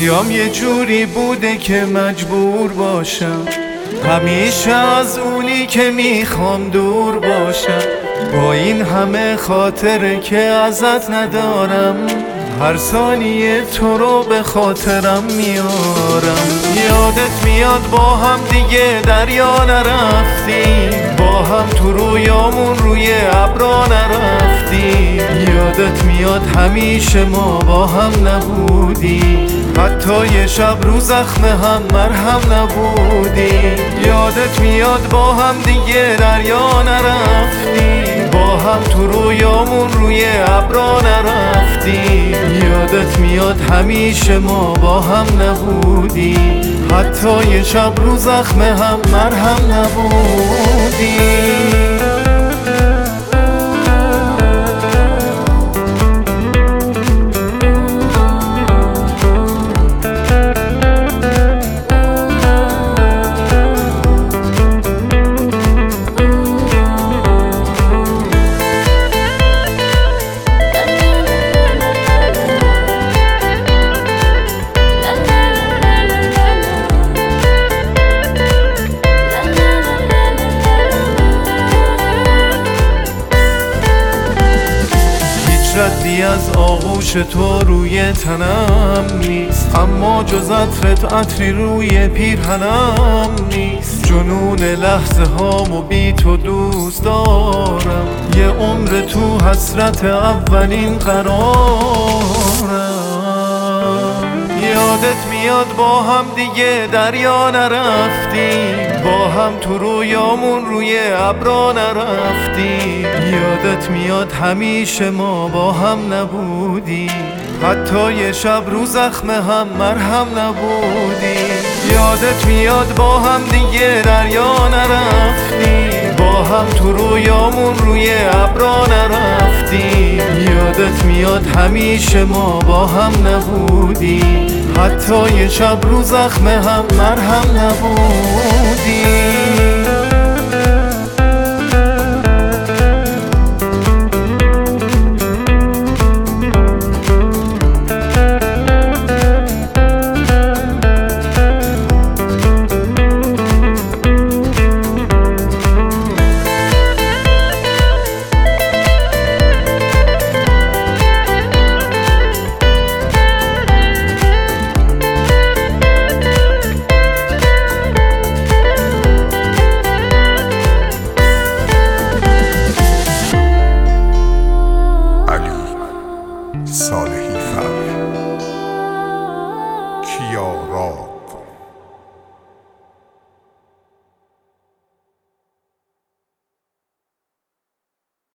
رویام یه جوری بوده که مجبور باشم همیشه از اونی که میخوام دور باشم. با این همه خاطره که ازت ندارم، هر ثانیه تو رو به خاطرم میارم. یادت میاد با هم دیگه دریا نرفتیم، با هم تو رویامون روی ابرا نرفتیم. یادت میاد همیشه ما با هم نبودیم، حتی یه شب رو زخم هم مرهم نبودیم. یادت میاد با هم دیگه دریا نرفتیم، با هم تو رویامون روی ابرا نرفتیم. یادت میاد همیشه ما با هم نبودیم، حتی یه شب رو زخم هم مرهم نبودیم. ردی از آغوش تو روی تنم نیست، اما جز عطرت عطری روی پیرهنم نیست. جنون لحظه هامو بی تو دوست دارم، یه عمر تو حسرت اولین قرارم. یادت میاد با هم دیگه دریا نرفتیم، با هم تو رویامون روی ابرا نرفتیم. یادت میاد همیشه ما با هم نبودیم، حتی یه شب رو زخم هم مرهم نبودیم. یادت میاد با هم دیگه دریا نرفتیم، با هم تو رویامون روی ابرا نرفتیم. یادت میاد همیشه ما با هم نبودیم، حتی یه شب رو زخم هم مرهم نبودیم.